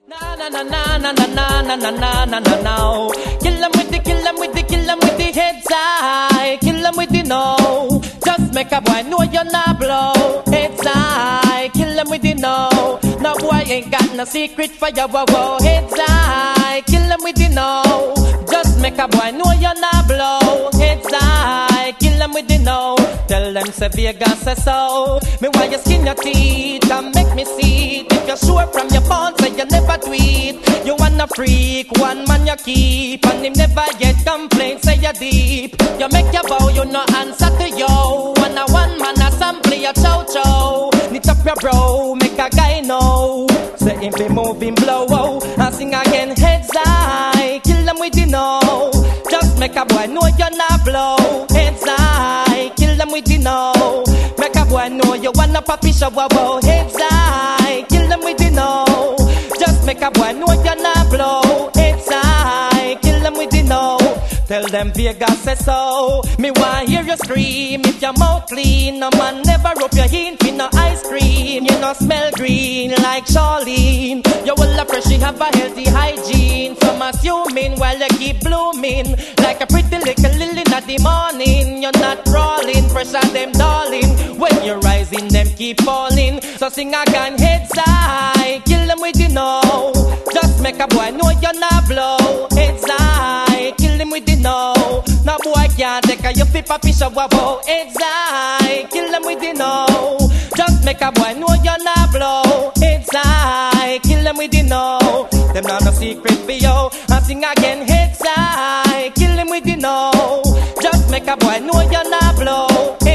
Na na na na na na na na na na na na na. Kill 'em with the, kill 'em with the, kill 'em with the heads high. Kill 'em with the no. Just make a boy know you're not blow. Heads high. Kill 'em with the no. No boy ain't got no secret for you. Whoa, whoa. Heads high. Kill 'em with the no. Just make a boy know you're not blow. Heads high. Kill 'em with the no. Tell them say Vegas say so. Me why you skin your teeth and make me see it. If you're sure from your bones say you never do it. You wanna freak, one man you keep, and him never yet complain, say you deep. You make your bow, you no answer to yo. One man a sample your chow chow. Knit up your bro, make a guy know. Say him be moving blow, and sing again heads high. Kill them with the no. Just make a boy know you're not blow. Heads high, kill them with the no. Make a boy know you wanna poppy shower, heads high, kill them with the no. Just make a boy know you're not blow. Heads high, kill them with the no. Tell them Vegas say so. Me want hear you scream if your mouth clean. No man never rub your hin for no ice cream. You no smell green like Charlene. You will fresh, you have a healthy hygiene. Some assuming while you keep blooming like a pretty little lily in the morning. You're not crawling, pressure them darling. When you're rising, them keep falling. So sing again, heads high, kill them with the no. Just make a boy know you're not blow. Heads high, kill them with the no. No boy can't take a you fit papi shower. Heads high, kill them with the no. Just make a boy know you're not blow. Heads high, kill them with the no. Them not no secret for you. And sing again, heads high, kill them with the no. Just make a boy know you're not blow.